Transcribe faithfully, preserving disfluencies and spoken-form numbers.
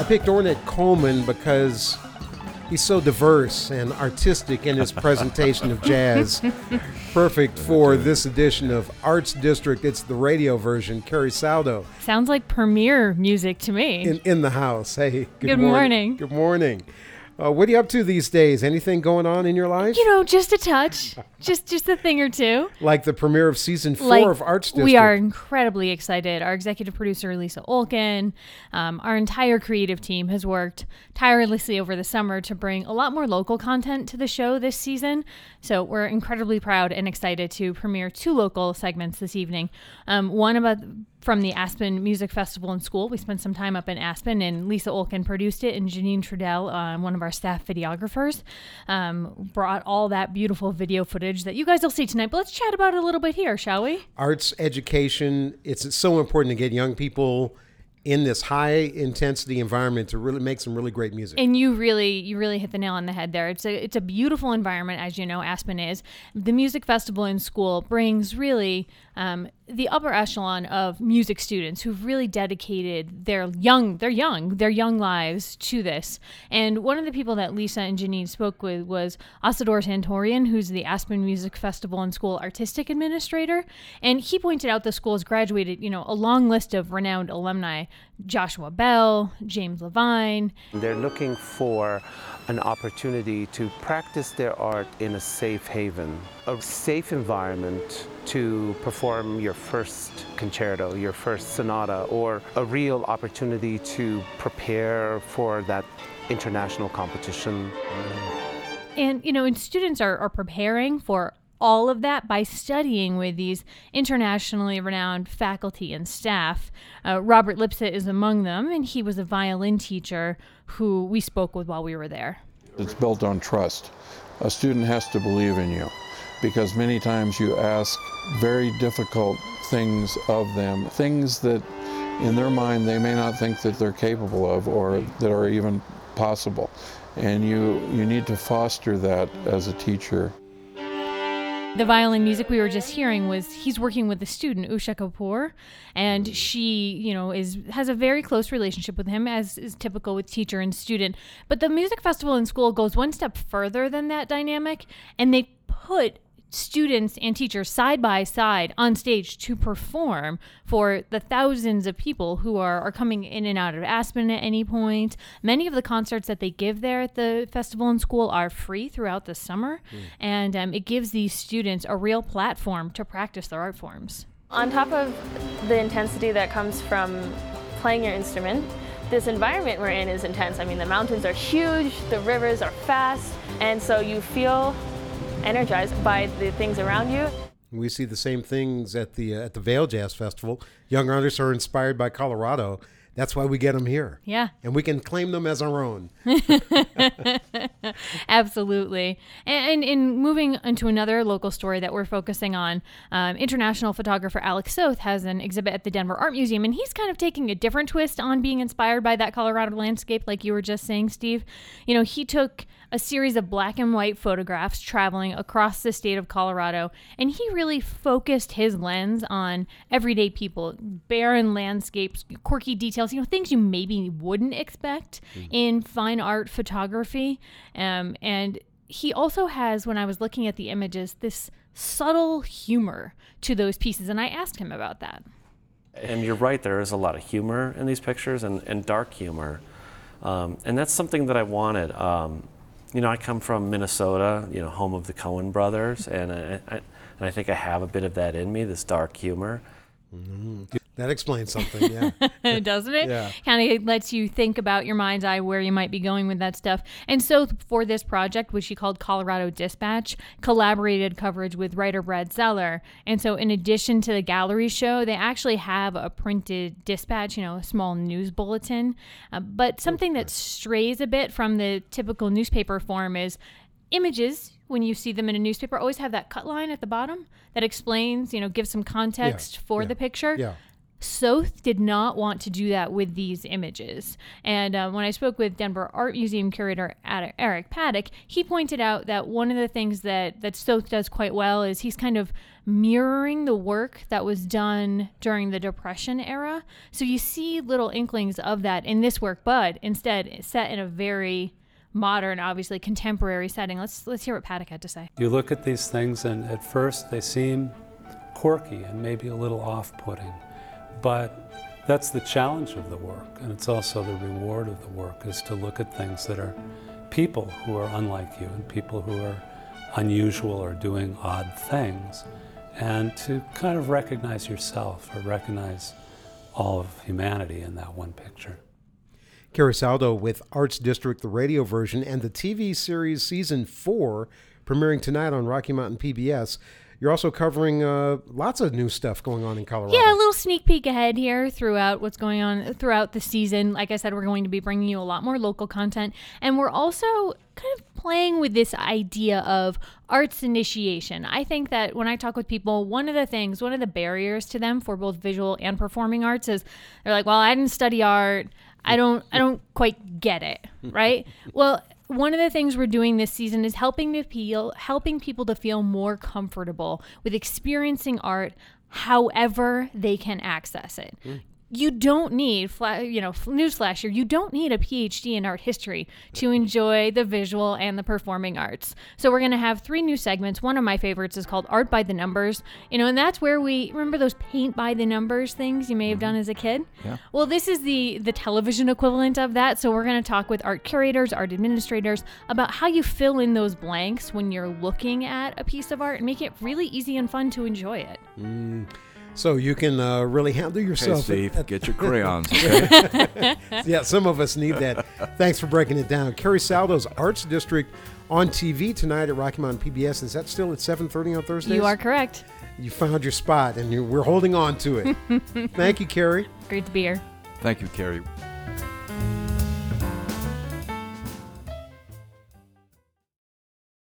I picked Ornette Coleman because he's so diverse and artistic in his presentation of jazz. Perfect for this edition of Arts District. It's the radio version. Carrie Saldo. Sounds like premiere music to me. In, in the house. Hey, good, good morning. morning. Good morning. Uh, what are you up to these days? Anything going on in your life? You know, just a touch. just just a thing or two. Like the premiere of season four like, of Arts District. We are incredibly excited. Our executive producer, Lisa Olkin, um, our entire creative team has worked tirelessly over the summer to bring a lot more local content to the show this season. So we're incredibly proud and excited to premiere two local segments this evening. Um, one about from the Aspen Music Festival and School. We spent some time up in Aspen, and Lisa Olkin produced it, and Janine Trudell, uh, one of our staff videographers, um, brought all that beautiful video footage that you guys will see tonight. But let's chat about it a little bit here, shall we? Arts education, it's so important to get young people in this high intensity environment to really make some really great music. And you really, you really hit the nail on the head there. It's a, it's a beautiful environment, as you know, Aspen is. The Music Festival and School brings really um, the upper echelon of music students who've really dedicated their young, they're young, their young lives to this. And one of the people that Lisa and Janine spoke with was Asador Santorian, who's the Aspen Music Festival and School Artistic Administrator. And he pointed out the school has graduated, you know, a long list of renowned alumni. Joshua Bell, James Levine. They're looking for an opportunity to practice their art in a safe haven, a safe environment to perform your first concerto, your first sonata, or a real opportunity to prepare for that international competition. And, you know, and students are, are preparing for all of that by studying with these internationally renowned faculty and staff. Uh, Robert Lipset is among them, and he was a violin teacher who we spoke with while we were there. It's built on trust. A student has to believe in you because many times you ask very difficult things of them, things that in their mind they may not think that they're capable of or that are even possible. And you, you need to foster that as a teacher. The violin music we were just hearing was he's working with the student, Usha Kapoor, and she, you know, is has a very close relationship with him, as is typical with teacher and student. But the Music Festival and School goes one step further than that dynamic, and they put students and teachers side by side on stage to perform for the thousands of people who are, are coming in and out of Aspen at any point. Many of the concerts that they give there at the festival and school are free throughout the summer, mm. and um, it gives these students a real platform to practice their art forms. On top of the intensity that comes from playing your instrument, this environment we're in is intense. I mean, the mountains are huge, the rivers are fast, and so you feel energized by the things around you. We see the same things at the uh, at the Vail Jazz Festival. Young artists are inspired by Colorado. That's why we get them here. Yeah. And we can claim them as our own. Absolutely. And in moving into another local story that we're focusing on, um, international photographer Alex Soth has an exhibit at the Denver Art Museum, and he's kind of taking a different twist on being inspired by that Colorado landscape, like you were just saying, Steve. You know, he took a series of black and white photographs traveling across the state of Colorado, and he really focused his lens on everyday people, barren landscapes, quirky details, you know, things you maybe wouldn't expect mm. in fine art photography. Um, and he also has, when I was looking at the images, this subtle humor to those pieces, and I asked him about that. And you're right, there is a lot of humor in these pictures, and, and dark humor. Um, and that's something that I wanted. Um, You know, I come from Minnesota, you know, home of the Coen brothers, and I, I, and I think I have a bit of that in me, this dark humor. Mm-hmm. That explains something, yeah. Doesn't it? Yeah. Kind of lets you think about your mind's eye where you might be going with that stuff. And so for this project, which she called Colorado Dispatch, collaborated coverage with writer Brad Zeller. And so in addition to the gallery show, they actually have a printed dispatch, you know, a small news bulletin. Uh, but something that strays a bit from the typical newspaper form is images, when you see them in a newspaper, always have that cut line at the bottom that explains, you know, gives some context yeah, for yeah, the picture. Yeah. Soth did not want to do that with these images. And uh, when I spoke with Denver Art Museum curator Ad- Eric Paddock, he pointed out that one of the things that, that Soth does quite well is he's kind of mirroring the work that was done during the Depression era. So you see little inklings of that in this work, but instead it's set in a very modern, obviously contemporary setting. Let's let's hear what Paddock had to say. You look at these things and at first they seem quirky and maybe a little off-putting, but that's the challenge of the work, and it's also the reward of the work, is to look at things that are people who are unlike you and people who are unusual or doing odd things, and to kind of recognize yourself or recognize all of humanity in that one picture. Carrie Saldo with Arts District, the radio version, and the T V series Season four, premiering tonight on Rocky Mountain P B S. You're also covering uh, lots of new stuff going on in Colorado. Yeah, a little sneak peek ahead here throughout what's going on throughout the season. Like I said, we're going to be bringing you a lot more local content. And we're also kind of playing with this idea of arts initiation. I think that when I talk with people, one of the things, one of the barriers to them for both visual and performing arts is they're like, well, I didn't study art. I don't I don't quite get it, right? Well, one of the things we're doing this season is helping to feel, helping people to feel more comfortable with experiencing art however they can access it. Mm. You don't need, you know, newsflash here, you don't need a P H D in art history to enjoy the visual and the performing arts. So we're going to have three new segments. One of my favorites is called Art by the Numbers. You know, and that's where we, remember those paint by the numbers things you may have done as a kid? Yeah. Well, this is the, the television equivalent of that. So we're going to talk with art curators, art administrators about how you fill in those blanks when you're looking at a piece of art and make it really easy and fun to enjoy it. Mm. So you can uh, really handle yourself. Okay, Steve, get your crayons, okay? Yeah, some of us need that. Thanks for breaking it down. Carrie Saldo's Arts District on T V tonight at Rocky Mountain P B S. Is that still at seven thirty on Thursdays? You are correct. You found your spot, and you, we're holding on to it. Thank you, Carrie. Great to be here. Thank you, Carrie.